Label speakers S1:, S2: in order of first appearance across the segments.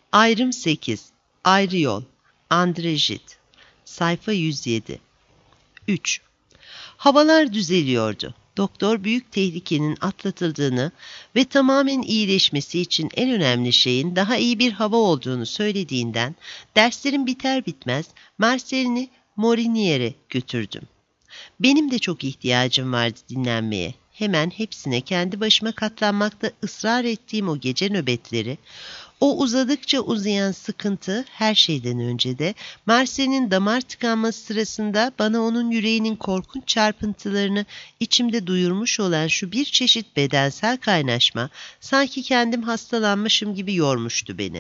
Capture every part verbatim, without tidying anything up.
S1: Ayrım sekiz. Ayrı yol. Andrejit. Sayfa yüz yedi. üç. Havalar düzeliyordu. Doktor büyük tehlikenin atlatıldığını ve tamamen iyileşmesi için en önemli şeyin daha iyi bir hava olduğunu söylediğinden derslerim biter bitmez Marcel'ini Morinier'e götürdüm. Benim de çok ihtiyacım vardı dinlenmeye. Hemen hepsine kendi başıma katlanmakta ısrar ettiğim o gece nöbetleri, o uzadıkça uzayan sıkıntı, her şeyden önce de Marcel'in damar tıkanması sırasında bana onun yüreğinin korkunç çarpıntılarını içimde duyurmuş olan şu bir çeşit bedensel kaynaşma, sanki kendim hastalanmışım gibi yormuştu beni.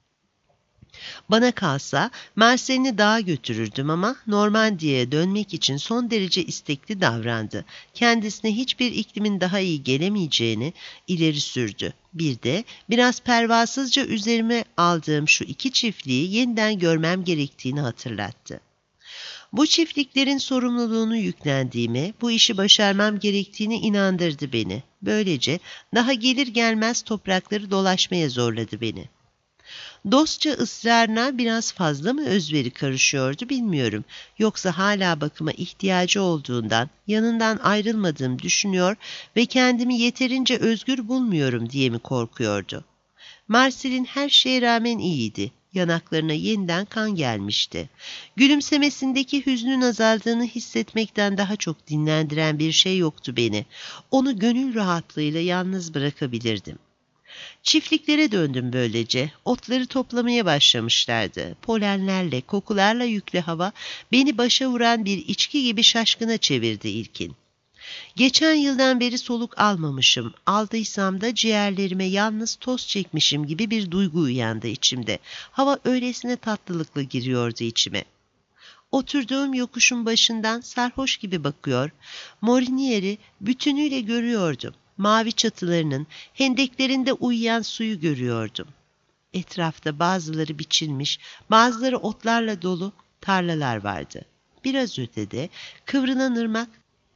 S1: Bana kalsa Marcel'ini dağa götürürdüm ama Normandiya'ya dönmek için son derece istekli davrandı. Kendisine hiçbir iklimin daha iyi gelemeyeceğini ileri sürdü. Bir de biraz pervasızca üzerime aldığım şu iki çiftliği yeniden görmem gerektiğini hatırlattı. Bu çiftliklerin sorumluluğunu yüklendiğime, bu işi başarmam gerektiğini inandırdı beni. Böylece daha gelir gelmez toprakları dolaşmaya zorladı beni. Dostça ısrarına biraz fazla mı özveri karışıyordu bilmiyorum. Yoksa hala bakıma ihtiyacı olduğundan yanından ayrılmadığımı düşünüyor ve kendimi yeterince özgür bulmuyorum diye mi korkuyordu? Marcel'in her şeye rağmen iyiydi. Yanaklarına yeniden kan gelmişti. Gülümsemesindeki hüznün azaldığını hissetmekten daha çok dinlendiren bir şey yoktu beni. Onu gönül rahatlığıyla yalnız bırakabilirdim. Çiftliklere döndüm böylece. Otları toplamaya başlamışlardı. Polenlerle, kokularla yüklü hava beni başa vuran bir içki gibi şaşkına çevirdi ilkin. Geçen yıldan beri soluk almamışım. Aldıysam da ciğerlerime yalnız toz çekmişim gibi bir duygu uyandı içimde. Hava öylesine tatlılıkla giriyordu içime. Oturduğum yokuşun başından sarhoş gibi bakıyor, Morinier'i bütünüyle görüyordum. Mavi çatılarının, hendeklerinde uyuyan suyu görüyordum. Etrafta bazıları biçilmiş, bazıları otlarla dolu tarlalar vardı. Biraz ötede kıvrılan ırmak,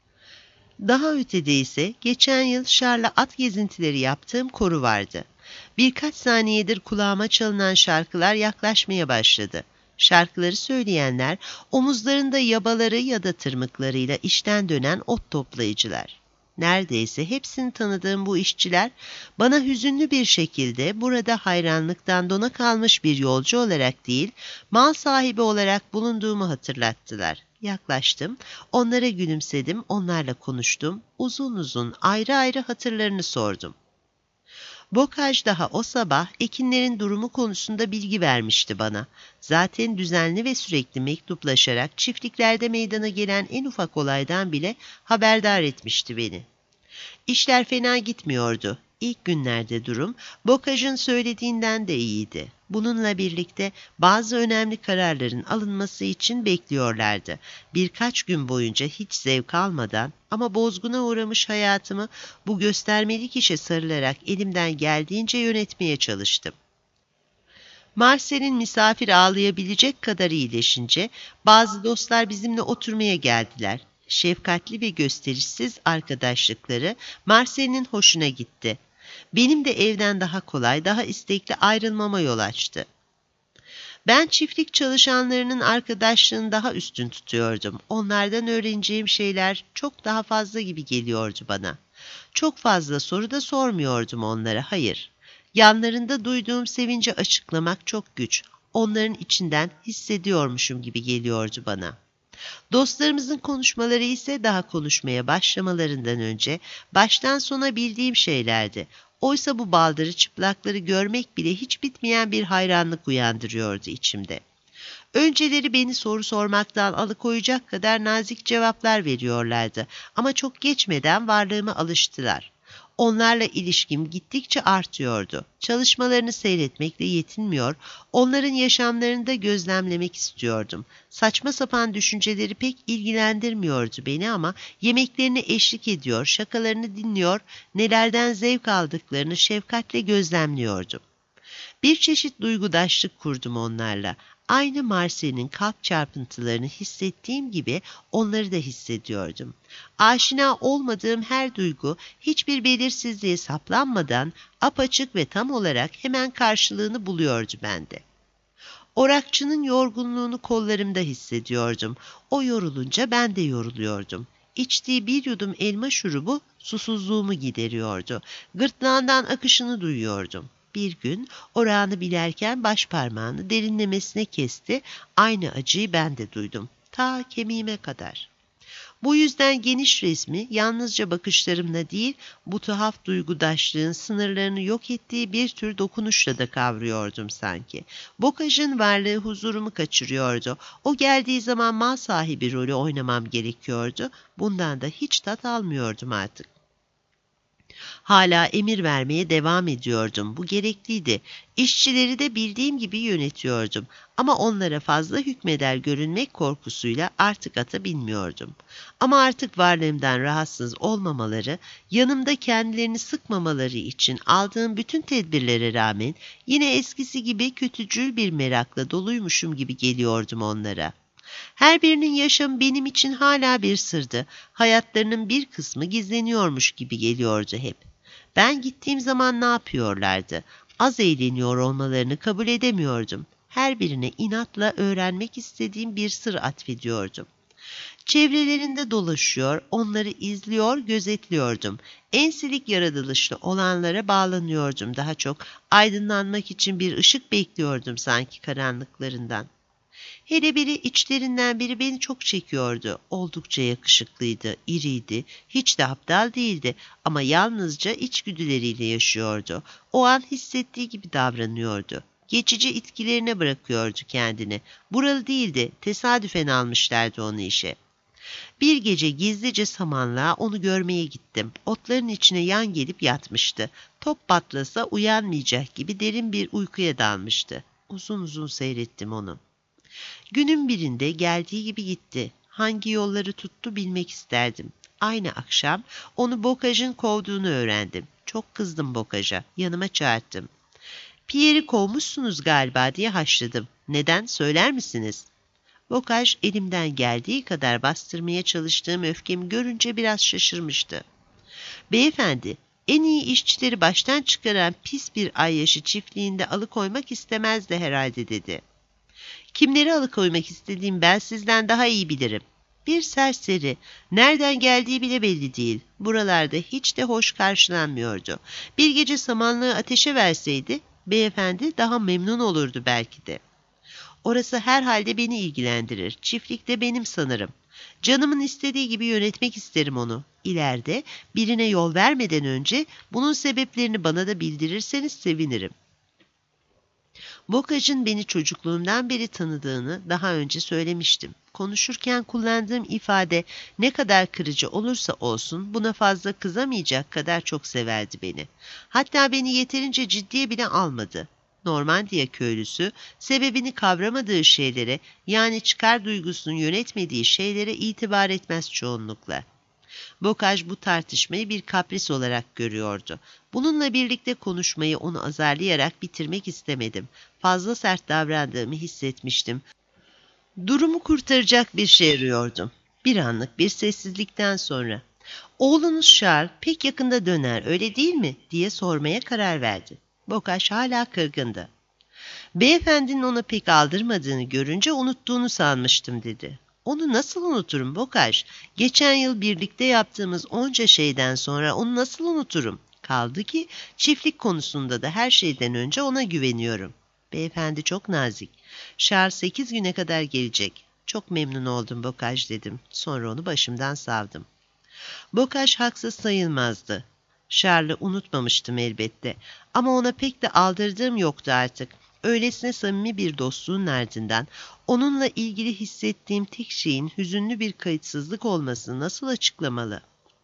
S1: daha ötede ise geçen yıl şarla at gezintileri yaptığım koru vardı. Birkaç saniyedir kulağıma çalınan şarkılar yaklaşmaya başladı. Şarkıları söyleyenler omuzlarında yabaları ya da tırmıklarıyla işten dönen ot toplayıcılar. Neredeyse hepsini tanıdığım bu işçiler bana hüzünlü bir şekilde burada hayranlıktan dona kalmış bir yolcu olarak değil, mal sahibi olarak bulunduğumu hatırlattılar. Yaklaştım, onlara gülümsedim, onlarla konuştum, uzun uzun ayrı ayrı hatırlarını sordum. Bocage daha o sabah ekinlerin durumu konusunda bilgi vermişti bana. Zaten düzenli ve sürekli mektuplaşarak çiftliklerde meydana gelen en ufak olaydan bile haberdar etmişti beni. İşler fena gitmiyordu. İlk günlerde durum, Bocage'ın söylediğinden de iyiydi. Bununla birlikte bazı önemli kararların alınması için bekliyorlardı. Birkaç gün boyunca hiç zevk almadan ama bozguna uğramış hayatımı bu göstermelik işe sarılarak elimden geldiğince yönetmeye çalıştım. Marcel'in misafir ağlayabilecek kadar iyileşince bazı dostlar bizimle oturmaya geldiler. Şefkatli ve gösterişsiz arkadaşlıkları Marcel'in hoşuna gitti. Benim de evden daha kolay, daha istekli ayrılmama yol açtı. Ben çiftlik çalışanlarının arkadaşlığını daha üstün tutuyordum. Onlardan öğreneceğim şeyler çok daha fazla gibi geliyordu bana. Çok fazla soru da sormuyordum onlara, hayır. Yanlarında duyduğum sevinci açıklamak çok güç. Onların içinden hissediyormuşum gibi geliyordu bana. Dostlarımızın konuşmaları ise daha konuşmaya başlamalarından önce baştan sona bildiğim şeylerdi. Oysa bu baldırı çıplakları görmek bile hiç bitmeyen bir hayranlık uyandırıyordu içimde. Önceleri beni soru sormaktan alıkoyacak kadar nazik cevaplar veriyorlardı ama çok geçmeden varlığıma alıştılar. Onlarla ilişkim gittikçe artıyordu. Çalışmalarını seyretmekle yetinmiyor, onların yaşamlarını da gözlemlemek istiyordum. Saçma sapan düşünceleri pek ilgilendirmiyordu beni ama yemeklerine eşlik ediyor, şakalarını dinliyor, nelerden zevk aldıklarını şefkatle gözlemliyordum. Bir çeşit duygudaşlık kurdum onlarla. Aynı Marcel'in kalp çarpıntılarını hissettiğim gibi onları da hissediyordum. Aşina olmadığım her duygu hiçbir belirsizliğe saplanmadan apaçık ve tam olarak hemen karşılığını buluyordu bende. Orakçının yorgunluğunu kollarımda hissediyordum. O yorulunca ben de yoruluyordum. İçtiği bir yudum elma şurubu susuzluğumu gideriyordu. Gırtlağından akışını duyuyordum. Bir gün orağını bilerken baş parmağını derinlemesine kesti. Aynı acıyı ben de duydum. Ta kemiğime kadar. Bu yüzden geniş resmi yalnızca bakışlarımla değil, bu tuhaf duygudaşlığın sınırlarını yok ettiği bir tür dokunuşla da kavruyordum sanki. Bocaj'ın varlığı huzurumu kaçırıyordu. O geldiği zaman mal sahibi rolü oynamam gerekiyordu. Bundan da hiç tat almıyordum artık. Hala emir vermeye devam ediyordum. Bu gerekliydi. İşçileri de bildiğim gibi yönetiyordum. Ama onlara fazla hükmeder görünmek korkusuyla artık ata binmiyordum. Ama artık varlığımdan rahatsız olmamaları, yanımda kendilerini sıkmamaları için aldığım bütün tedbirlere rağmen yine eskisi gibi kötücül bir merakla doluymuşum gibi geliyordum onlara. Her birinin yaşamı benim için hala bir sırdı. Hayatlarının bir kısmı gizleniyormuş gibi geliyordu hep. Ben gittiğim zaman ne yapıyorlardı? Az eğleniyor olmalarını kabul edemiyordum. Her birine inatla öğrenmek istediğim bir sır atfediyordum. Çevrelerinde dolaşıyor, onları izliyor, gözetliyordum. Ensilik yaratılışlı olanlara bağlanıyordum daha çok. Aydınlanmak için bir ışık bekliyordum sanki karanlıklarından. Hele biri içlerinden biri beni çok çekiyordu. Oldukça yakışıklıydı, iriydi, hiç de aptal değildi ama yalnızca içgüdüleriyle yaşıyordu. O an hissettiği gibi davranıyordu. Geçici itkilerine bırakıyordu kendini. Buralı değildi, tesadüfen almışlardı onu işe. Bir gece gizlice samanlığa onu görmeye gittim. Otların içine yan gelip yatmıştı. Top patlasa uyanmayacak gibi derin bir uykuya dalmıştı. Uzun uzun seyrettim onu. Günün birinde geldiği gibi gitti. Hangi yolları tuttu bilmek isterdim. Aynı akşam onu Bocaj'ın kovduğunu öğrendim. Çok kızdım Bocaj'a. Yanıma çağırttım. Pierre'i kovmuşsunuz galiba diye haşladım. Neden söyler misiniz? Bocaj elimden geldiği kadar bastırmaya çalıştığım öfkemi görünce biraz şaşırmıştı. Beyefendi, en iyi işçileri baştan çıkaran pis bir ayyaşı çiftliğinde alıkoymak istemezdi herhalde dedi. Kimleri alıkoymak istediğimi ben sizden daha iyi bilirim. Bir serseri, nereden geldiği bile belli değil. Buralarda hiç de hoş karşılanmıyordu. Bir gece samanlığı ateşe verseydi, beyefendi daha memnun olurdu belki de. Orası herhalde beni ilgilendirir. Çiftlikte benim sanırım. Canımın istediği gibi yönetmek isterim onu. İleride birine yol vermeden önce bunun sebeplerini bana da bildirirseniz sevinirim. Bocaj'ın beni çocukluğumdan beri tanıdığını daha önce söylemiştim. Konuşurken kullandığım ifade ne kadar kırıcı olursa olsun buna fazla kızamayacak kadar çok severdi beni. Hatta beni yeterince ciddiye bile almadı. Normandiya köylüsü sebebini kavramadığı şeylere, yani çıkar duygusunun yönetmediği şeylere itibar etmez çoğunlukla. Bocaj bu tartışmayı bir kapris olarak görüyordu. Bununla birlikte konuşmayı onu azarlayarak bitirmek istemedim. Fazla sert davrandığımı hissetmiştim. Durumu kurtaracak bir şey arıyordum. Bir anlık bir sessizlikten sonra, "Oğlunuz Charles pek yakında döner, öyle değil mi?" diye sormaya karar verdi. Bocaj hala kırgındı. "Beyefendinin ona pek aldırmadığını görünce unuttuğunu sanmıştım," dedi. "Onu nasıl unuturum Bocaj? Geçen yıl birlikte yaptığımız onca şeyden sonra onu nasıl unuturum? Kaldı ki çiftlik konusunda da her şeyden önce ona güveniyorum." "Beyefendi çok nazik. Charles sekiz güne kadar gelecek." "Çok memnun oldum Bocaj," dedim. Sonra onu başımdan savdım. Bocaj haksız sayılmazdı. Charles'ı unutmamıştım elbette. Ama ona pek de aldırdığım yoktu artık. Öylesine samimi bir dostluğun ardından onunla ilgili hissettiğim tek şeyin hüzünlü bir kayıtsızlık olmasını nasıl açıklamalı?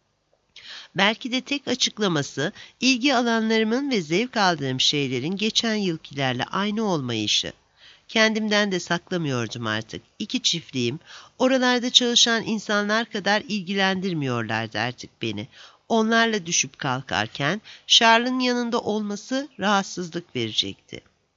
S1: Belki de tek açıklaması ilgi alanlarımın ve zevk aldığım şeylerin geçen yılkilerle aynı olmayışı. Kendimden de saklamıyordum artık. İki çiftliğim, oralarda çalışan insanlar kadar ilgilendirmiyorlardı artık beni. Onlarla düşüp kalkarken Charles'ın yanında olması rahatsızlık verecekti.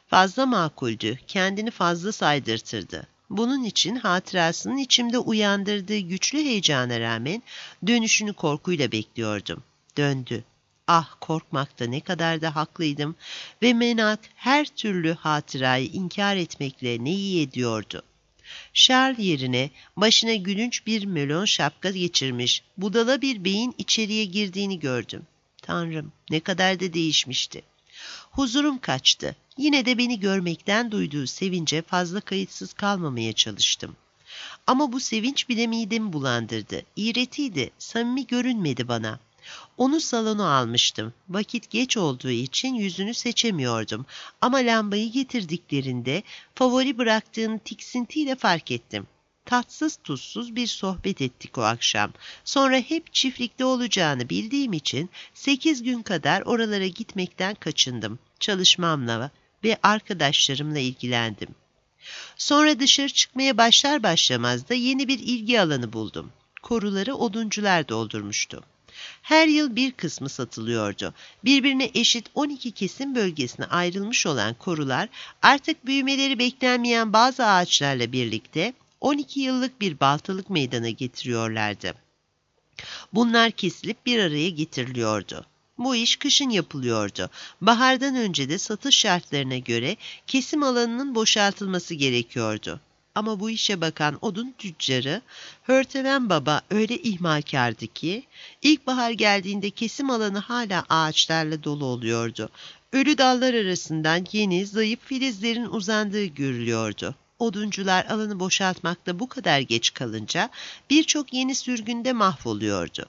S1: Fazla makuldü, kendini fazla saydırtırdı. Bunun için hatırasının içimde uyandırdığı güçlü heyecana rağmen dönüşünü korkuyla bekliyordum. Döndü. Ah, korkmakta ne kadar da haklıydım ve menak her türlü hatırayı inkar etmekle ne iyi ediyordu. Charles yerine başına gülünç bir melon şapka geçirmiş budala bir beyin içeriye girdiğini gördüm. Tanrım, ne kadar da değişmişti. Huzurum kaçtı. Yine de beni görmekten duyduğu sevince fazla kayıtsız kalmamaya çalıştım. Ama bu sevinç bile midemi bulandırdı. İğretiydi, samimi görünmedi bana. Onu salona almıştım. Vakit geç olduğu için yüzünü seçemiyordum. Ama lambayı getirdiklerinde favori bıraktığını tiksintiyle fark ettim. Tatsız tuzsuz bir sohbet ettik o akşam. Sonra hep çiftlikte olacağını bildiğim için sekiz gün kadar oralara gitmekten kaçındım. Çalışmamla ve arkadaşlarımla ilgilendim. Sonra dışarı çıkmaya başlar başlamaz da yeni bir ilgi alanı buldum. Koruları oduncular doldurmuştu. Her yıl bir kısmı satılıyordu. Birbirine eşit on iki kesim bölgesine ayrılmış olan korular artık büyümeleri beklenmeyen bazı ağaçlarla birlikte on iki yıllık bir baltalık meydana getiriyorlardı. Bunlar kesilip bir araya getiriliyordu. Bu iş kışın yapılıyordu. Bahardan önce de satış şartlarına göre kesim alanının boşaltılması gerekiyordu. Ama bu işe bakan odun tüccarı Hörteven Baba öyle ihmalkardı ki ilkbahar geldiğinde kesim alanı hala ağaçlarla dolu oluyordu. Ölü dallar arasından yeni, zayıf filizlerin uzandığı görülüyordu. Oduncular alanı boşaltmakta bu kadar geç kalınca birçok yeni sürgünde mahvoluyordu.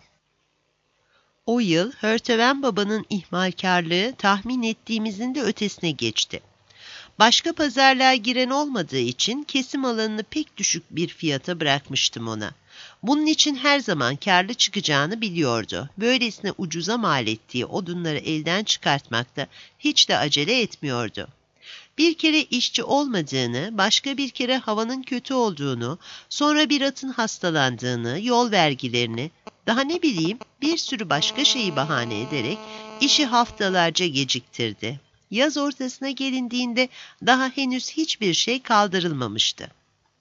S1: O yıl Hörteven Baba'nın ihmalkarlığı tahmin ettiğimizin de ötesine geçti. Başka pazarlığa giren olmadığı için kesim alanını pek düşük bir fiyata bırakmıştım ona. Bunun için her zaman kârlı çıkacağını biliyordu. Böylesine ucuza mal ettiği odunları elden çıkartmakta hiç de acele etmiyordu. Bir kere işçi olmadığını, başka bir kere havanın kötü olduğunu, sonra bir atın hastalandığını, yol vergilerini, daha ne bileyim bir sürü başka şeyi bahane ederek işi haftalarca geciktirdi. Yaz ortasına gelindiğinde daha henüz hiçbir şey kaldırılmamıştı.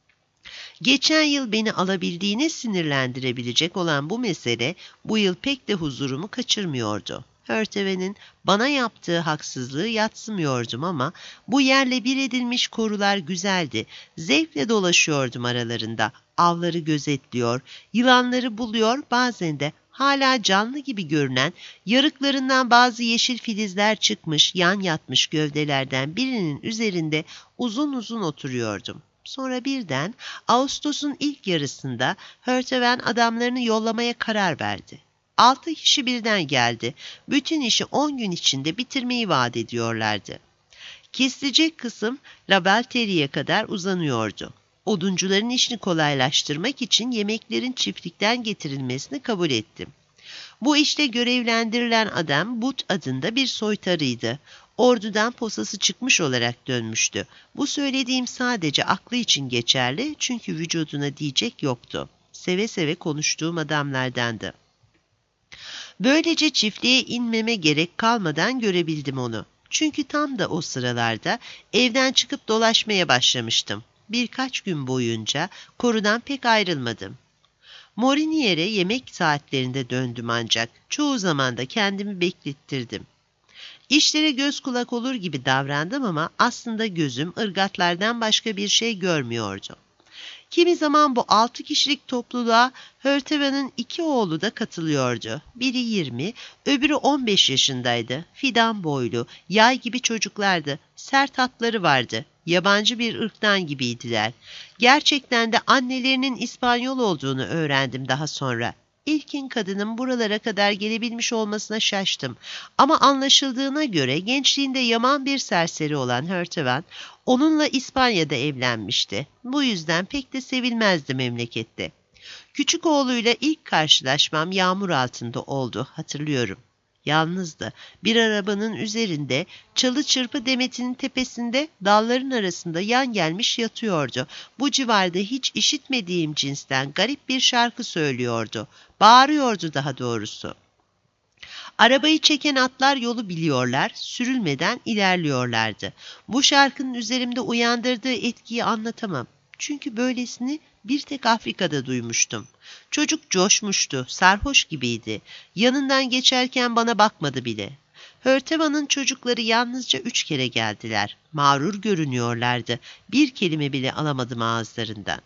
S1: Geçen yıl beni alabildiğine sinirlendirebilecek olan bu mesele bu yıl pek de huzurumu kaçırmıyordu. Hörteven'in bana yaptığı haksızlığı yadsımıyordum ama bu yerle bir edilmiş korular güzeldi. Zevkle dolaşıyordum aralarında. Avları gözetliyor, yılanları buluyor, bazen de hala canlı gibi görünen yarıklarından bazı yeşil filizler çıkmış, yan yatmış gövdelerden birinin üzerinde uzun uzun oturuyordum. Sonra birden Ağustos'un ilk yarısında Hörteven adamlarını yollamaya karar verdi. Altı kişi birden geldi. Bütün işi on gün içinde bitirmeyi vaat ediyorlardı. Kesilecek kısım Labelteri'ye kadar uzanıyordu. Oduncuların işini kolaylaştırmak için yemeklerin çiftlikten getirilmesini kabul ettim. Bu işte görevlendirilen adam But adında bir soytarıydı. Ordudan posası çıkmış olarak dönmüştü. Bu söylediğim sadece aklı için geçerli çünkü vücuduna diyecek yoktu. Seve seve konuştuğum adamlardandı. Böylece çiftliğe inmeme gerek kalmadan görebildim onu. Çünkü tam da o sıralarda evden çıkıp dolaşmaya başlamıştım. Birkaç gün boyunca korudan pek ayrılmadım. Morinier'e yemek saatlerinde döndüm ancak çoğu zaman da kendimi beklettirdim. İşlere göz kulak olur gibi davrandım ama aslında gözüm ırgatlardan başka bir şey görmüyordu. Kimi zaman bu altı kişilik topluluğa Hörteven'in iki oğlu da katılıyordu. Biri yirmi, öbürü on beş yaşındaydı. Fidan boylu, yay gibi çocuklardı. Sert hatları vardı. Yabancı bir ırktan gibiydiler. Gerçekten de annelerinin İspanyol olduğunu öğrendim daha sonra. İlkin kadının buralara kadar gelebilmiş olmasına şaştım. Ama anlaşıldığına göre gençliğinde yaman bir serseri olan Hörteven, onunla İspanya'da evlenmişti. Bu yüzden pek de sevilmezdi memlekette. Küçük oğluyla ilk karşılaşmam yağmur altında oldu, hatırlıyorum. Yalnızdı. Bir arabanın üzerinde, çalı çırpı demetinin tepesinde, dalların arasında yan gelmiş yatıyordu. Bu civarda hiç işitmediğim cinsten garip bir şarkı söylüyordu. Bağırıyordu daha doğrusu. Arabayı çeken atlar yolu biliyorlar, sürülmeden ilerliyorlardı. Bu şarkının üzerimde uyandırdığı etkiyi anlatamam. Çünkü böylesini bir tek Afrika'da duymuştum. Çocuk coşmuştu, sarhoş gibiydi. Yanından geçerken bana bakmadı bile. Hörteva'nın çocukları yalnızca üç kere geldiler. Mağrur görünüyorlardı. Bir kelime bile alamadım ağızlarından.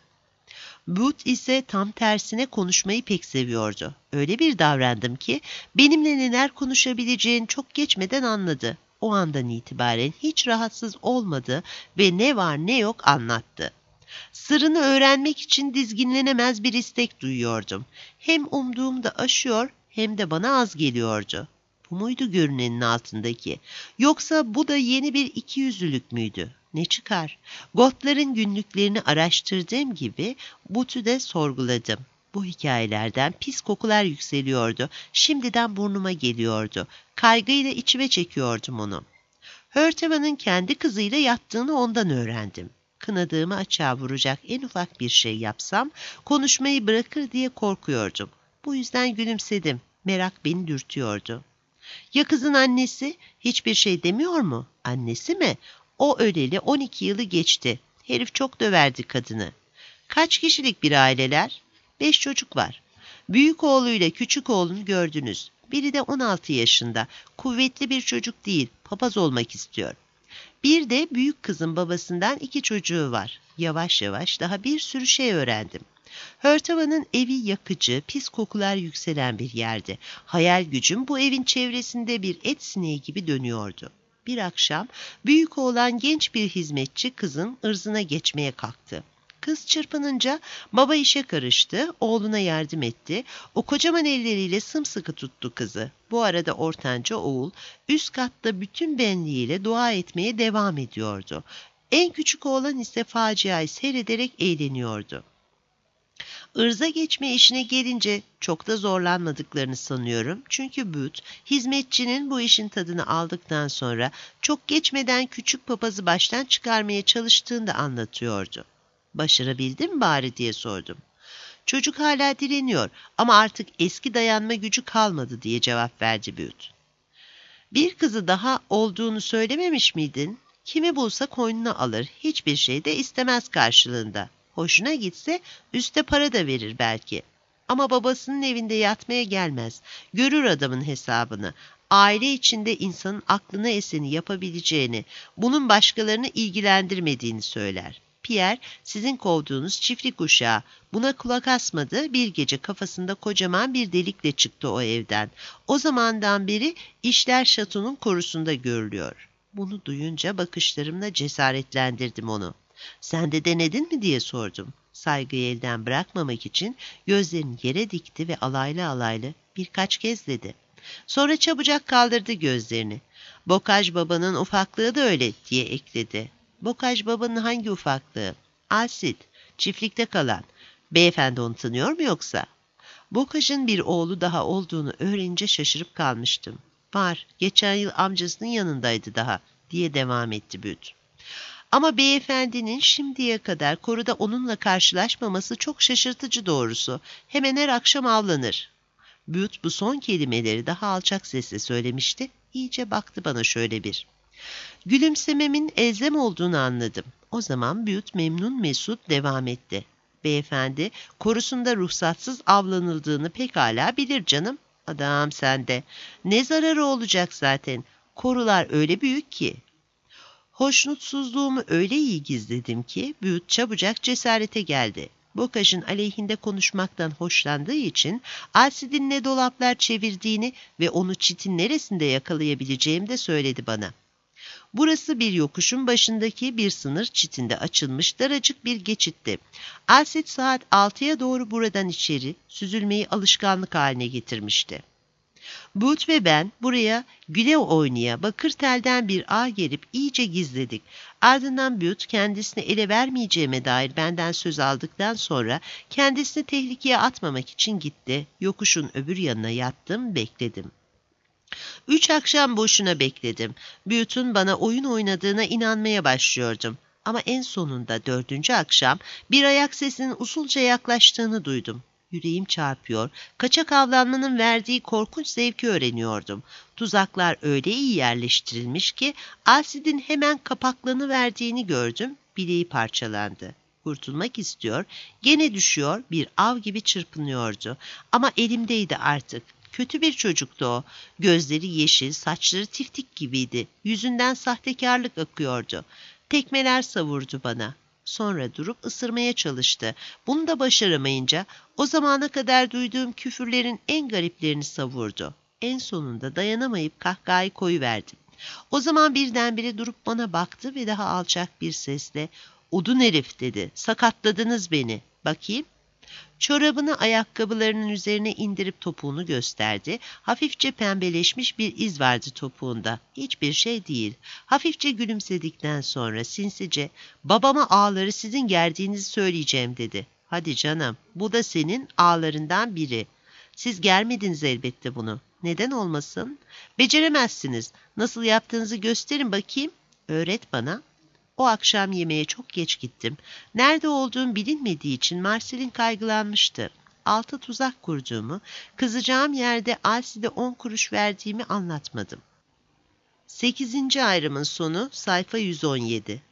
S1: Booth ise tam tersine konuşmayı pek seviyordu. Öyle bir davrandım ki benimle neler konuşabileceğini çok geçmeden anladı. O andan itibaren hiç rahatsız olmadı ve ne var ne yok anlattı. Sırrını öğrenmek için dizginlenemez bir istek duyuyordum. Hem umduğum da aşıyor hem de bana az geliyordu. Bu muydu görünenin altındaki? Yoksa bu da yeni bir ikiyüzlülük müydü? Ne çıkar? Gotların günlüklerini araştırdığım gibi Booth'u de sorguladım. Bu hikayelerden pis kokular yükseliyordu. Şimdiden burnuma geliyordu. Kaygıyla içime çekiyordum onu. Hörteva'nın kendi kızıyla yattığını ondan öğrendim. Kınadığımı açığa vuracak en ufak bir şey yapsam konuşmayı bırakır diye korkuyordum. Bu yüzden gülümsedim. Merak beni dürtüyordu. Ya kızın annesi? Hiçbir şey demiyor mu? Annesi mi? O öleli on iki yılı geçti. Herif çok döverdi kadını. Kaç kişilik bir aileler? Beş çocuk var. Büyük oğluyla küçük oğlunu gördünüz. Biri de on altı yaşında. Kuvvetli bir çocuk değil. Papaz olmak istiyor. Bir de büyük kızın babasından iki çocuğu var. Yavaş yavaş daha bir sürü şey öğrendim. Hörteva'nın evi yakıcı, pis kokular yükselen bir yerdi. Hayal gücüm bu evin çevresinde bir et sineği gibi dönüyordu. Bir akşam büyük oğlan genç bir hizmetçi kızın ırzına geçmeye kalktı. Kız çırpınınca baba işe karıştı, oğluna yardım etti. O kocaman elleriyle sımsıkı tuttu kızı. Bu arada ortanca oğul üst katta bütün benliğiyle dua etmeye devam ediyordu. En küçük oğlan ise faciayı seyrederek eğleniyordu. Irza geçme işine gelince çok da zorlanmadıklarını sanıyorum. Çünkü Booth, hizmetçinin bu işin tadını aldıktan sonra çok geçmeden küçük papazı baştan çıkarmaya çalıştığını da anlatıyordu. Başarabildin mi bari diye sordum. Çocuk hala direniyor ama artık eski dayanma gücü kalmadı diye cevap verdi Booth. Bir kızı daha olduğunu söylememiş miydin? Kimi bulsa koynuna alır, hiçbir şey de istemez karşılığında. Hoşuna gitse üste para da verir belki. Ama babasının evinde yatmaya gelmez. Görür adamın hesabını. Aile içinde insanın aklına eseni yapabileceğini, bunun başkalarını ilgilendirmediğini söyler. Pierre, sizin kovduğunuz çiftlik uşağı. Buna kulak asmadı, bir gece kafasında kocaman bir delikle çıktı o evden. O zamandan beri işler şatonun korusunda görülüyor. Bunu duyunca bakışlarımla cesaretlendirdim onu. Sen de denedin mi diye sordum. Saygıyı elden bırakmamak için gözlerini yere dikti ve alaylı alaylı birkaç kez dedi. Sonra çabucak kaldırdı gözlerini. Bokaj babanın ufaklığı da öyle diye ekledi. Bokaj babanın hangi ufaklığı? Alsit, çiftlikte kalan. Beyefendi onu tanıyor mu yoksa? Bokaj'ın bir oğlu daha olduğunu öğrenince şaşırıp kalmıştım. Var, geçen yıl amcasının yanındaydı daha diye devam etti Booth. Ama beyefendinin şimdiye kadar koruda onunla karşılaşmaması çok şaşırtıcı doğrusu. Hemen her akşam avlanır. Booth bu son kelimeleri daha alçak sesle söylemişti. İyice baktı bana şöyle bir. Gülümsememin elzem olduğunu anladım. O zaman Booth memnun mesut devam etti. Beyefendi korusunda ruhsatsız avlanıldığını pekala bilir canım. Adam sende. Ne zararı olacak zaten. Korular öyle büyük ki. Hoşnutsuzluğumu öyle iyi gizledim ki Booth çabucak cesarete geldi. Bokaj'ın aleyhinde konuşmaktan hoşlandığı için Alcide'in ne dolaplar çevirdiğini ve onu çitin neresinde yakalayabileceğimi de söyledi bana. Burası bir yokuşun başındaki bir sınır çitinde açılmış daracık bir geçitti. Alcide saat altıya doğru buradan içeri süzülmeyi alışkanlık haline getirmişti. Booth ve ben buraya güle oynaya bakır telden bir ağ gerip iyice gizledik. Ardından Booth kendisini ele vermeyeceğime dair benden söz aldıktan sonra kendisini tehlikeye atmamak için gitti. Yokuşun öbür yanına yattım, bekledim. Üç akşam boşuna bekledim. Booth'un bana oyun oynadığına inanmaya başlıyordum. Ama en sonunda dördüncü akşam bir ayak sesinin usulca yaklaştığını duydum. Yüreğim çarpıyor, kaçak avlanmanın verdiği korkunç zevki öğreniyordum. Tuzaklar öyle iyi yerleştirilmiş ki Alcide'in hemen kapaklanıverdiğini gördüm, bileği parçalandı. Kurtulmak istiyor, gene düşüyor, bir av gibi çırpınıyordu. Ama elimdeydi artık. Kötü bir çocuktu o. Gözleri yeşil, saçları tiftik gibiydi. Yüzünden sahtekarlık akıyordu. Tekmeler savurdu bana. Sonra durup ısırmaya çalıştı. Bunu da başaramayınca o zamana kadar duyduğum küfürlerin en gariplerini savurdu. En sonunda dayanamayıp kahkahayı koyuverdim. O zaman birdenbire durup bana baktı ve daha alçak bir sesle "Odun herif" dedi. "Sakatladınız beni. Bakayım." Çorabını ayakkabılarının üzerine indirip topuğunu gösterdi. Hafifçe pembeleşmiş bir iz vardı topuğunda. Hiçbir şey değil. Hafifçe gülümsedikten sonra sinsice "Babama ağları sizin gerdiğinizi söyleyeceğim" dedi. "Hadi canım, bu da senin ağlarından biri. Siz germediniz elbette bunu. Neden olmasın? Beceremezsiniz. Nasıl yaptığınızı gösterin bakayım. Öğret bana." O akşam yemeğe çok geç gittim. Nerede olduğum bilinmediği için Marcel'in kaygılanmıştı. Alta tuzak kurduğumu, kızacağım yerde Alcide'e on kuruş verdiğimi anlatmadım. Sekizinci ayrımın sonu sayfa yüz on yedi.